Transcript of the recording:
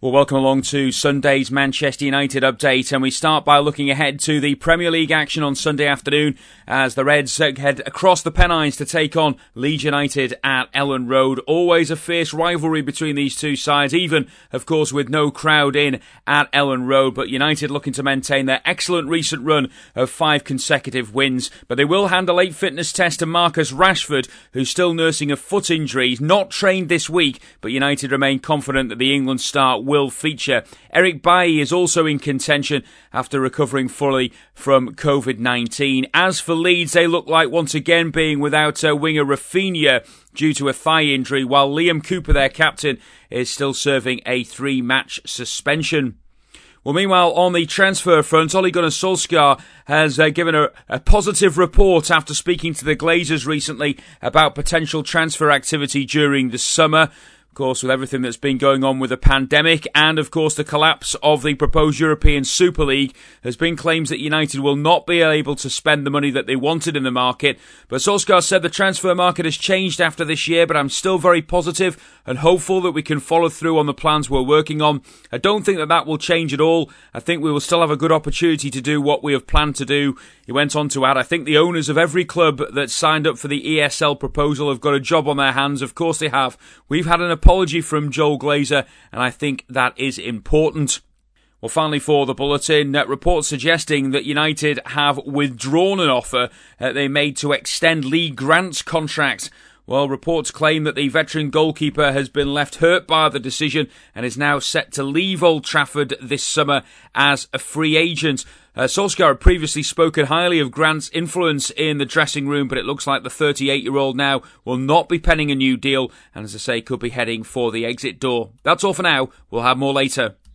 Well, welcome along to Sunday's Manchester United update, and we start by looking ahead to the Premier League action on Sunday afternoon as the Reds head across the Pennines to take on Leeds United at Elland Road. Always a fierce rivalry between these two sides, even, of course, with no crowd in at Elland Road, but United looking to maintain their excellent recent run of 5 consecutive wins. But they will hand a late fitness test to Marcus Rashford, who's still nursing a foot injury. He's not trained this week, but United remain confident that the England star will feature. Eric Bailly is also in contention after recovering fully from COVID-19. As for Leeds, they look like once again being without winger Rafinha due to a thigh injury, while Liam Cooper, their captain, is still serving a 3-match suspension. Well, meanwhile, on the transfer front, Ole Gunnar Solskjaer has given a positive report after speaking to the Glazers recently about potential transfer activity during the summer. Of course, with everything that's been going on with the pandemic and, of course, the collapse of the proposed European Super League, there's been claims that United will not be able to spend the money that they wanted in the market. But Solskjaer said the transfer market has changed after this year, but I'm still very positive and hopeful that we can follow through on the plans we're working on. I don't think that will change at all. I think we will still have a good opportunity to do what we have planned to do. He went on to add, I think the owners of every club that signed up for the ESL proposal have got a job on their hands. Of course they have. We've had an apology from Joel Glazer, and I think that is important. Well, finally for the bulletin, reports suggesting that United have withdrawn an offer they made to extend Lee Grant's contract. Well, reports claim that the veteran goalkeeper has been left hurt by the decision and is now set to leave Old Trafford this summer as a free agent. Solskjaer had previously spoken highly of Grant's influence in the dressing room, but it looks like the 38-year-old now will not be penning a new deal and, as I say, could be heading for the exit door. That's all for now. We'll have more later.